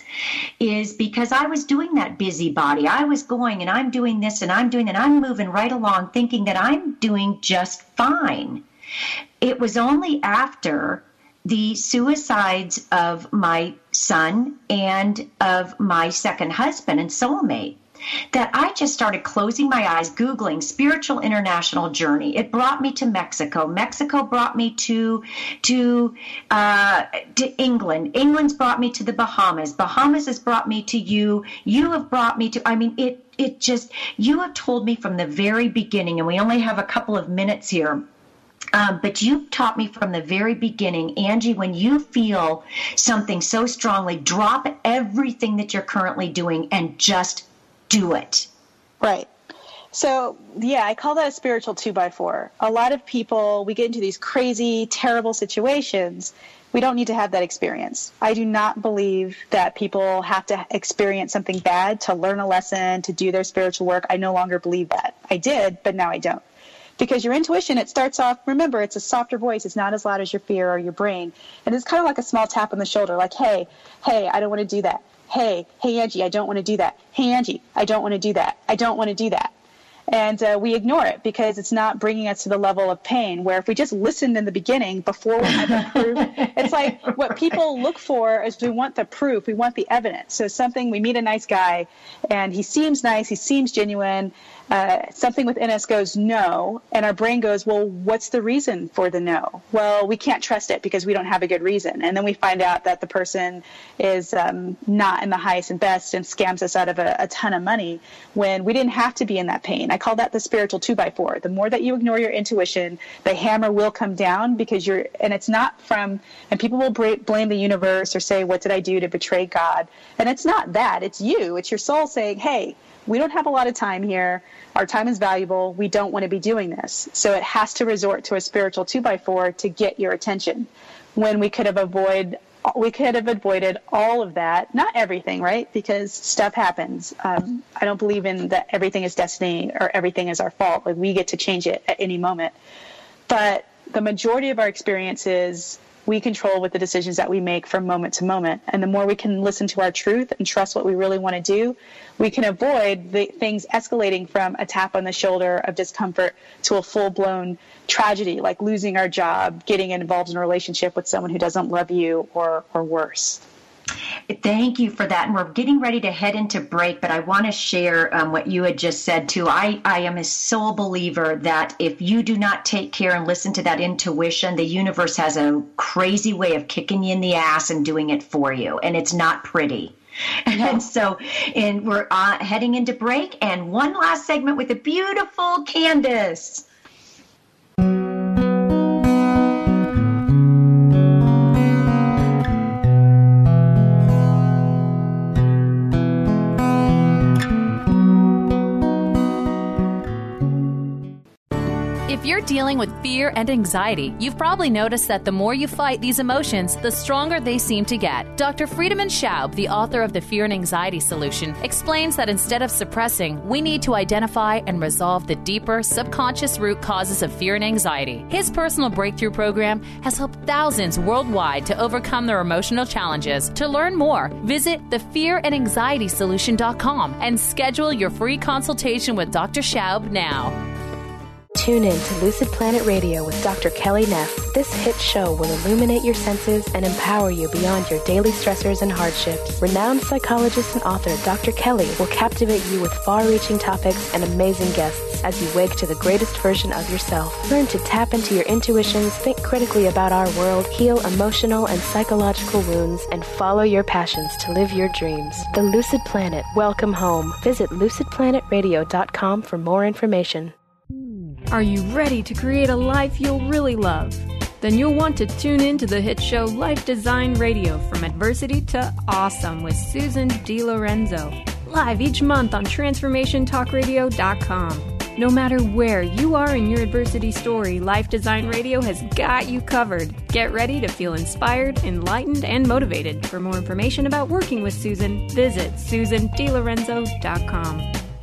is because I was doing that busybody. I was going and I'm doing this and I'm doing and I'm moving right along thinking that I'm doing just fine. It was only after the suicides of my son and of my second husband and soulmate that I just started closing my eyes, Googling Spiritual International Journey. It brought me to Mexico. Mexico brought me to to uh, to England. England's brought me to the Bahamas. Bahamas has brought me to you. You have brought me to, I mean, it it just, you have told me from the very beginning, and we only have a couple of minutes here, Um, but you taught me from the very beginning, Angie, when you feel something so strongly, drop everything that you're currently doing and just do it. Right. So, yeah, I call that a spiritual two by four. A lot of people, we get into these crazy, terrible situations. We don't need to have that experience. I do not believe that people have to experience something bad to learn a lesson, to do their spiritual work. I no longer believe that. I did, but now I don't. Because your intuition, it starts off, remember, it's a softer voice. It's not as loud as your fear or your brain. And it's kind of like a small tap on the shoulder, like, hey, hey, I don't want to do that. Hey, hey, Angie, I don't want to do that. Hey, Angie, I don't want to do that. I don't want to do that. And uh, we ignore it because it's not bringing us to the level of pain, where if we just listened in the beginning before we had the proof, it's like what people look for is we want the proof, we want the evidence. So something, we meet a nice guy and he seems nice, he seems genuine, uh, something within us goes no, and our brain goes, well, what's the reason for the no? Well, we can't trust it because we don't have a good reason. And then we find out that the person is um, not in the highest and best and scams us out of a, a ton of money when we didn't have to be in that pain. I call that the spiritual two by four. The more that you ignore your intuition, the hammer will come down because you're, and it's not from, and people will bra- blame the universe or say, what did I do to betray God? And it's not that, it's you, it's your soul saying, hey, we don't have a lot of time here. Our time is valuable. We don't want to be doing this. So it has to resort to a spiritual two by four to get your attention when we could have avoided We could have avoided all of that. Not everything, right? Because stuff happens. Um, I don't believe in that everything is destiny or everything is our fault. Like, we get to change it at any moment. But the majority of our experiences, we control with the decisions that we make from moment to moment. And the more we can listen to our truth and trust what we really want to do, we can avoid the things escalating from a tap on the shoulder of discomfort to a full-blown tragedy, like losing our job, getting involved in a relationship with someone who doesn't love you, or or worse. Thank you for that. And we're getting ready to head into break, but I want to share um, what you had just said too. I, I am a sole believer that if you do not take care and listen to that intuition, the universe has a crazy way of kicking you in the ass and doing it for you. And it's not pretty. No. And so, and we're uh, heading into break, and one last segment with the beautiful Candace. If you're dealing with fear and anxiety, you've probably noticed that the more you fight these emotions, the stronger they seem to get. Doctor Friedemann Schaub, the author of The Fear and Anxiety Solution, explains that instead of suppressing, we need to identify and resolve the deeper, subconscious root causes of fear and anxiety. His personal breakthrough program has helped thousands worldwide to overcome their emotional challenges. To learn more, visit the fear and anxiety solution dot com and schedule your free consultation with Doctor Schaub now. Tune in to Lucid Planet Radio with Doctor Kelly Neff. This hit show will illuminate your senses and empower you beyond your daily stressors and hardships. Renowned psychologist and author Doctor Kelly will captivate you with far-reaching topics and amazing guests as you wake to the greatest version of yourself. Learn to tap into your intuitions, think critically about our world, heal emotional and psychological wounds, and follow your passions to live your dreams. The Lucid Planet. Welcome home. Visit lucid planet radio dot com for more information. Are you ready to create a life you'll really love? Then you'll want to tune in to the hit show Life Design Radio, From Adversity to Awesome with Susan DiLorenzo, live each month on transformation talk radio dot com. No matter where you are in your adversity story, Life Design Radio has got you covered. Get ready to feel inspired, enlightened, and motivated. For more information about working with Susan, visit susan di lorenzo dot com.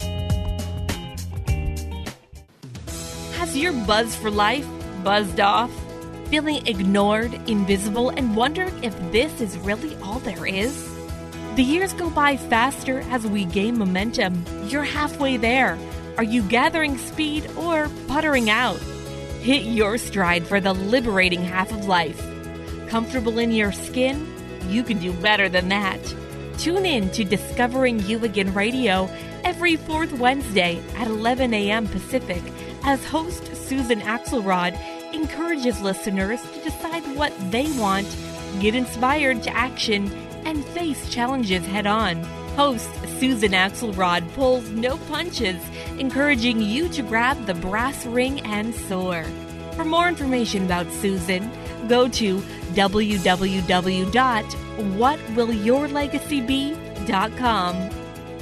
Has your buzz for life buzzed off? Feeling ignored, invisible, and wondering if this is really all there is? The years go by faster as we gain momentum. You're halfway there. Are you gathering speed or puttering out? Hit your stride for the liberating half of life. Comfortable in your skin? You can do better than that. Tune in to Discovering You Again Radio every fourth Wednesday at eleven a.m. Pacific as host Susan Axelrod encourages listeners to decide what they want, get inspired to action, and face challenges head-on. Host Susan Axelrod pulls no punches, encouraging you to grab the brass ring and soar. For more information about Susan, go to w w w dot what will your legacy be dot com.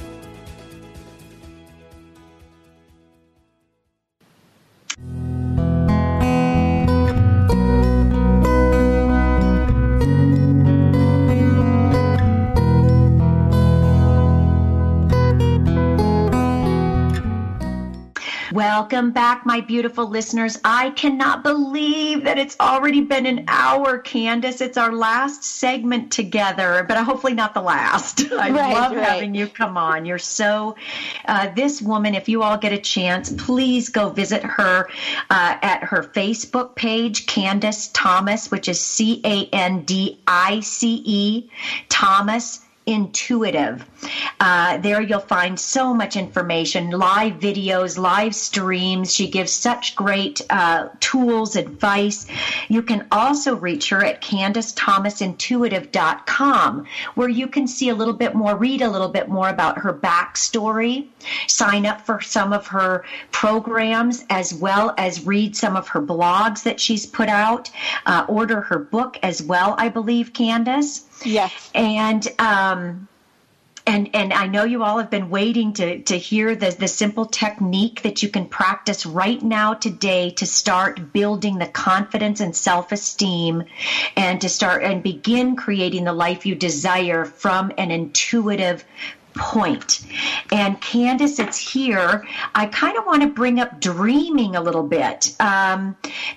Welcome back, my beautiful listeners. I cannot believe that it's already been an hour, Candace. It's our last segment together, but hopefully not the last. I right, love right. having you come on. You're so, uh, this woman, if you all get a chance, please go visit her uh, at her Facebook page, Candace Thomas, which is C A N D I C E, Thomas Intuitive. Uh, there you'll find so much information, live videos, live streams. She gives such great uh, tools, advice. You can also reach her at candace thomas intuitive dot com, where you can see a little bit more, read a little bit more about her backstory, sign up for some of her programs, as well as read some of her blogs that she's put out, uh, order her book as well, I believe, Candace. Yes. And um, and and I know you all have been waiting to to hear the the simple technique that you can practice right now today to start building the confidence and self-esteem, and to start and begin creating the life you desire from an intuitive point. And Candace, it's here. I kind of want to bring up dreaming a little bit. Um,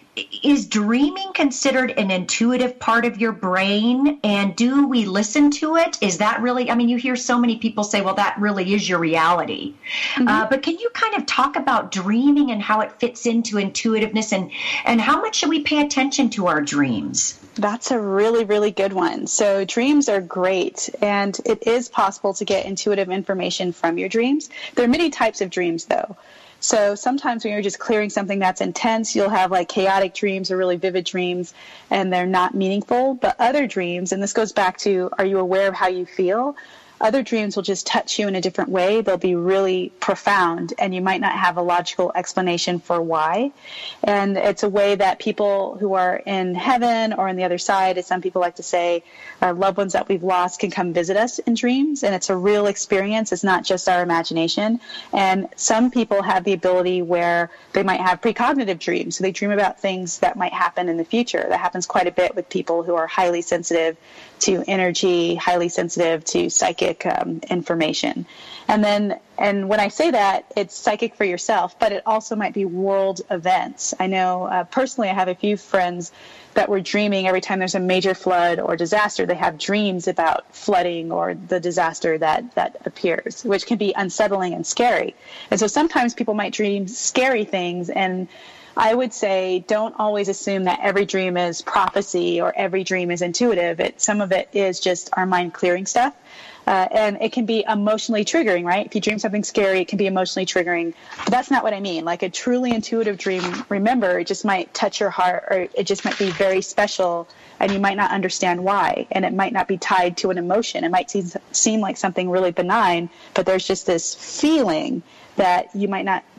is dreaming considered an intuitive part of your brain? And do we listen to it? Is that really, I mean, you hear so many people say, well, that really is your reality. Mm-hmm. Uh, but can you kind of talk about dreaming and how it fits into intuitiveness, and, and how much should we pay attention to our dreams? That's a really, really good one. So dreams are great, and it is possible to get intuitive information from your dreams. There are many types of dreams, though. So sometimes when you're just clearing something that's intense, you'll have like chaotic dreams or really vivid dreams, and they're not meaningful. But other dreams, and this goes back to, are you aware of how you feel? Other dreams will just touch you in a different way. They'll be really profound, and you might not have a logical explanation for why. And it's a way that people who are in heaven or on the other side, as some people like to say, our loved ones that we've lost can come visit us in dreams. And it's a real experience. It's not just our imagination. And some people have the ability where they might have precognitive dreams. So they dream about things that might happen in the future. That happens quite a bit with people who are highly sensitive to energy, highly sensitive to psychic um, information. And then, and when I say that, it's psychic for yourself, but it also might be world events. I know uh, personally, I have a few friends that were dreaming every time there's a major flood or disaster. They have dreams about flooding or the disaster that, that appears, which can be unsettling and scary. And so sometimes people might dream scary things, and I would say don't always assume that every dream is prophecy or every dream is intuitive. It, some of it is just our mind clearing stuff. Uh, and it can be emotionally triggering, right? If you dream something scary, it can be emotionally triggering. But that's not what I mean. Like a truly intuitive dream, remember, it just might touch your heart, or it just might be very special, and you might not understand why. And it might not be tied to an emotion. It might seem, seem like something really benign, but there's just this feeling that you might not be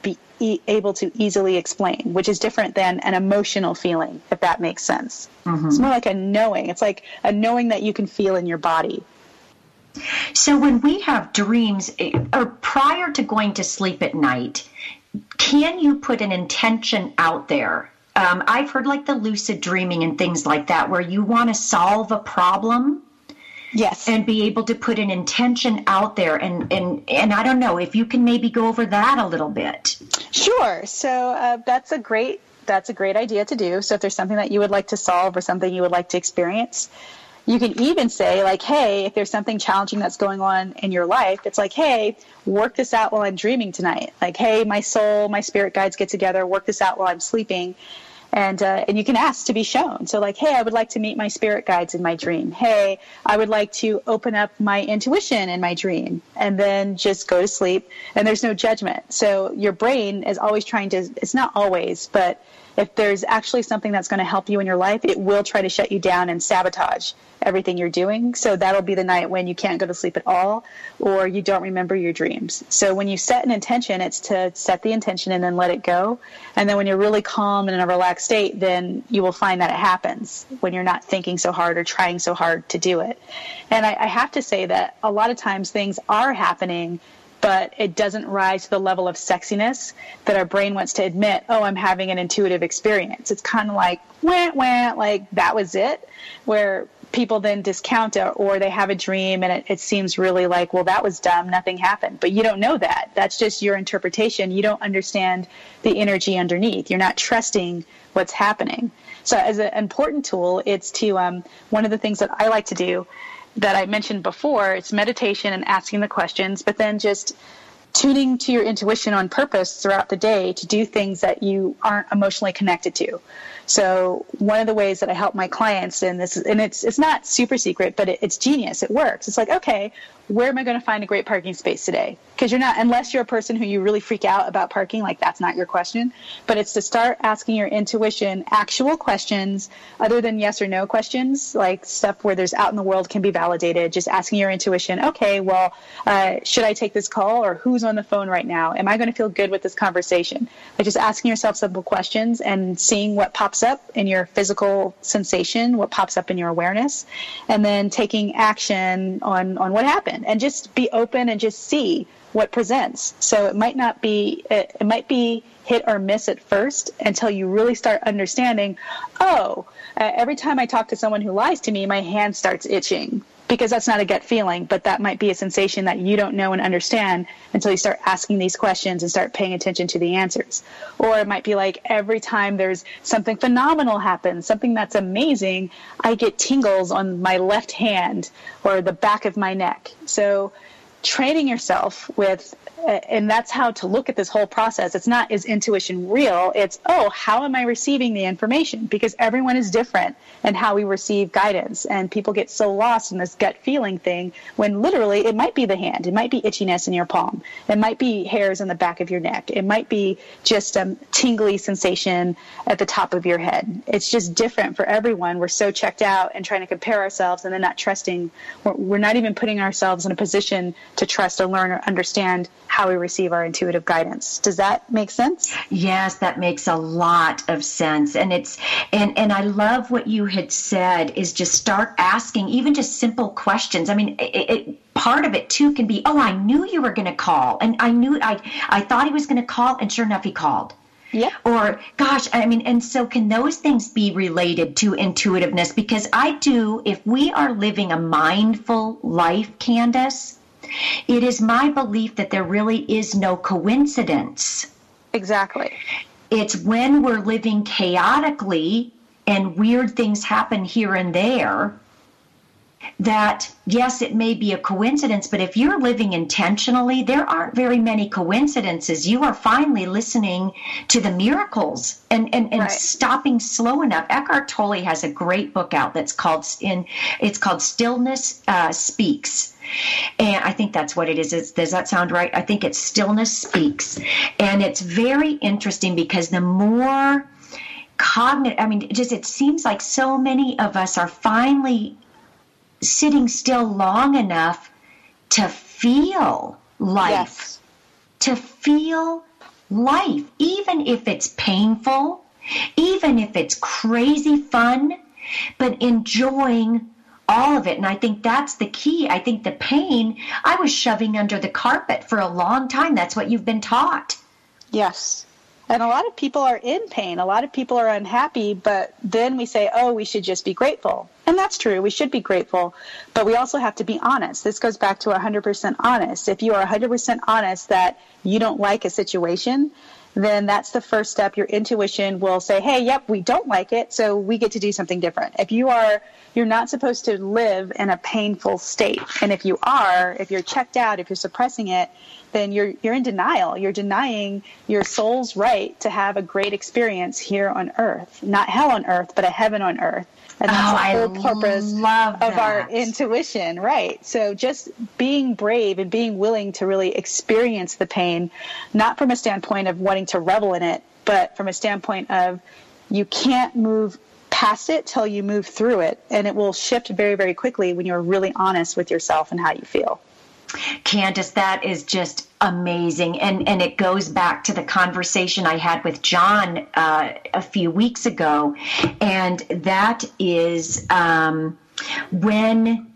e- able to easily explain, which is different than an emotional feeling, if that makes sense. Mm-hmm. It's more like a knowing. It's like a knowing that you can feel in your body. So when we have dreams, or prior to going to sleep at night, can you put an intention out there? Um, I've heard like the lucid dreaming and things like that, where you want to solve a problem. Yes. And be able to put an intention out there. And, and, and I don't know if you can maybe go over that a little bit. Sure. So uh, that's a great, that's a great idea to do. So if there's something that you would like to solve or something you would like to experience, you can even say like, hey, if there's something challenging that's going on in your life, it's like, hey, work this out while I'm dreaming tonight. Like, hey, my soul, my spirit guides get together, work this out while I'm sleeping. And uh, and you can ask to be shown. So like, hey, I would like to meet my spirit guides in my dream. Hey, I would like to open up my intuition in my dream, and then just go to sleep. And there's no judgment. So your brain is always trying to, it's not always, but if there's actually something that's going to help you in your life, it will try to shut you down and sabotage everything you're doing. So that'll be the night when you can't go to sleep at all, or you don't remember your dreams. So when you set an intention, it's to set the intention and then let it go. And then when you're really calm and in a relaxed state, then you will find that it happens when you're not thinking so hard or trying so hard to do it. And I, I have to say that a lot of times things are happening, but it doesn't rise to the level of sexiness that our brain wants to admit, oh, I'm having an intuitive experience. It's kind of like, wah, wah, like that was it, where people then discount it, or they have a dream and it, it seems really like, well, that was dumb, nothing happened. But you don't know that. That's just your interpretation. You don't understand the energy underneath. You're not trusting what's happening. So as an important tool, it's to, um, one of the things that I like to do that I mentioned before, it's meditation and asking the questions, but then just tuning to your intuition on purpose throughout the day to do things that you aren't emotionally connected to. So one of the ways that I help my clients, and this is, and it's it's not super secret, but it, it's genius. It works. It's like, okay, where am I going to find a great parking space today? Because you're not, unless you're a person who you really freak out about parking, like that's not your question. But it's to start asking your intuition actual questions other than yes or no questions, like stuff where there's out in the world can be validated. Just asking your intuition, okay, well, uh, should I take this call, or who's on the phone right now? Am I going to feel good with this conversation? Like just asking yourself simple questions and seeing what pops up in your physical sensation, what pops up in your awareness, and then taking action on, on what happened, and just be open and just see what presents. So it might not be, it, it might be hit or miss at first until you really start understanding, oh, uh, every time I talk to someone who lies to me, my hand starts itching. Because that's not a gut feeling, but that might be a sensation that you don't know and understand until you start asking these questions and start paying attention to the answers. Or it might be like every time there's something phenomenal happens, something that's amazing, I get tingles on my left hand or the back of my neck. So training yourself with, and that's how to look at this whole process. It's not, is intuition real? It's, oh, how am I receiving the information? Because everyone is different in how we receive guidance. And people get so lost in this gut feeling thing when literally it might be the hand. It might be itchiness in your palm. It might be hairs on the back of your neck. It might be just a tingly sensation at the top of your head. It's just different for everyone. We're so checked out and trying to compare ourselves and then not trusting. We're, we're not even putting ourselves in a position to trust or learn or understand how we receive our intuitive guidance. Does that make sense? Yes, that makes a lot of sense. And it's and and I love what you had said is just start asking even just simple questions. I mean, it, it, part of it too can be, oh, I knew you were going to call, and I knew I I thought he was going to call, and sure enough, he called. Yeah. Or, gosh, I mean, and so can those things be related to intuitiveness? Because I do, if we are living a mindful life, Candace, it is my belief that there really is no coincidence. Exactly. It's when we're living chaotically and weird things happen here and there that, yes, it may be a coincidence, but if you're living intentionally, there aren't very many coincidences. You are finally listening to the miracles and, and, and right. stopping slow enough. Eckhart Tolle has a great book out that's called, in, it's called Stillness uh, Speaks. And I think that's what it is. It's, does that sound right? I think it's Stillness Speaks. And it's very interesting because the more cognitive, I mean, just it seems like so many of us are finally sitting still long enough to feel life, yes. to feel life, even if it's painful, even if it's crazy fun, but enjoying all of it. And I think that's the key. I think the pain, I was shoving under the carpet for a long time. That's what you've been taught. Yes. And a lot of people are in pain. A lot of people are unhappy, but then we say, oh, we should just be grateful. And that's true. We should be grateful, but we also have to be honest. This goes back to one hundred percent honest. If you are one hundred percent honest that you don't like a situation, then that's the first step. Your intuition will say, hey, yep, we don't like it, so we get to do something different. If you are, you're not supposed to live in a painful state. And if you are, if you're checked out, if you're suppressing it, then you're you're in denial. You're denying your soul's right to have a great experience here on earth. Not hell on earth, but a heaven on earth. And that's oh, the whole purpose of our intuition, right? So just being brave and being willing to really experience the pain, not from a standpoint of wanting to revel in it, but from a standpoint of you can't move past it till you move through it. And it will shift very, very quickly when you're really honest with yourself and how you feel. Candace, that is just amazing. And and it goes back to the conversation I had with John uh, a few weeks ago. And that is um, when,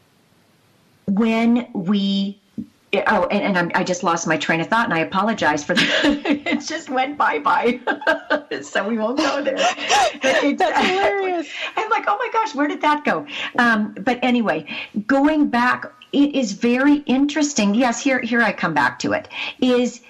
when we, oh, and, and I'm, I just lost my train of thought, and I apologize for that. It just went bye-bye. So we won't go there. But it, That's hilarious. I'm like, oh my gosh, where did that go? Um, but anyway, going back, it is very interesting. Yes, here here I come back to it. Is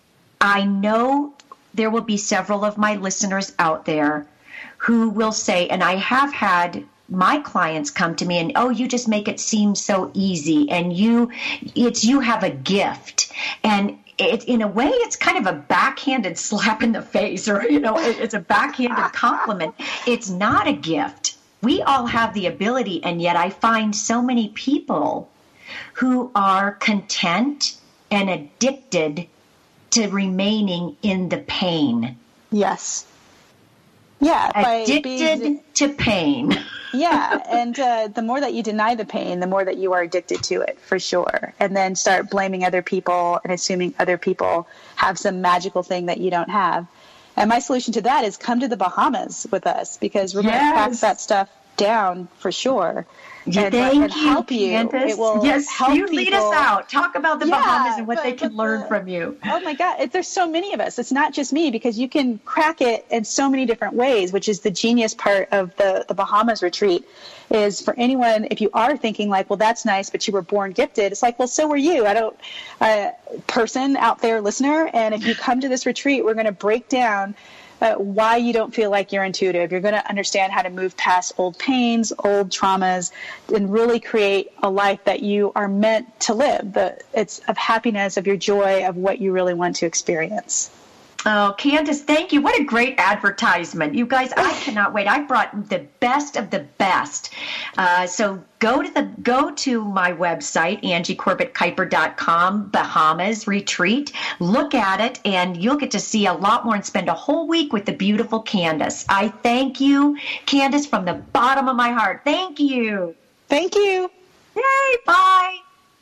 I know there will be several of my listeners out there who will say, and I have had my clients come to me and, oh, you just make it seem so easy, and you, it's you have a gift, and it, in a way, it's kind of a backhanded slap in the face, or you know, it, it's a backhanded compliment. It's not a gift. We all have the ability, and yet I find so many people who are content and addicted to remaining in the pain. Yes. Yeah. Addicted being, to pain. Yeah. And uh, the more that you deny the pain, the more that you are addicted to it, for sure. And then start blaming other people and assuming other people have some magical thing that you don't have. And my solution to that is come to the Bahamas with us, because we're yes. going to crack that stuff down for sure. Yeah, and, thank and help you, you. Candace. It will yes, help you lead people. us out. Talk about the yeah, Bahamas and what but, they can learn the, from you. Oh my God, it, there's so many of us. It's not just me, because you can crack it in so many different ways, which is the genius part of the, the Bahamas retreat. Is for anyone, if you are thinking like, well, that's nice, but you were born gifted. It's like, well, so were you. I don't, uh, person out there, listener. And if you come to this retreat, we're going to break down Uh, why you don't feel like you're intuitive. You're going to understand how to move past old pains, old traumas, and really create a life that you are meant to live. The, it's of happiness, of your joy, of what you really want to experience. Oh, Candace, thank you. What a great advertisement. You guys, I cannot wait. I brought the best of the best. Uh, so go to the go to my website, Angie Corbett Kuiper dot com, Bahamas Retreat. Look at it, and you'll get to see a lot more and spend a whole week with the beautiful Candace. I thank you, Candace, from the bottom of my heart. Thank you. Thank you. Yay, bye.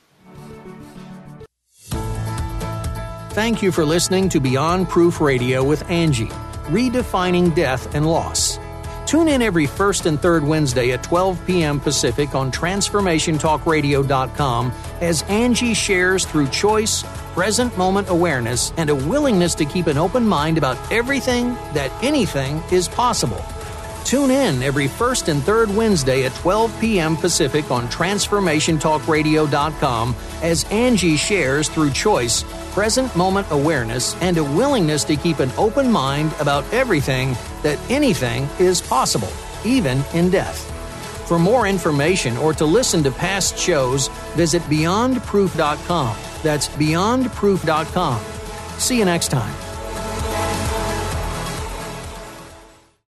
Thank you for listening to Beyond Proof Radio with Angie, redefining death and loss. Tune in every first and third Wednesday at twelve p.m. Pacific on transformation talk radio dot com as Angie shares through choice, present moment awareness, and a willingness to keep an open mind about everything that anything is possible. Tune in every first and third Wednesday at twelve p.m. Pacific on transformation talk radio dot com as Angie shares through choice, present moment awareness, and a willingness to keep an open mind about everything that anything is possible, even in death. For more information or to listen to past shows, visit beyond proof dot com. That's beyond proof dot com. See you next time.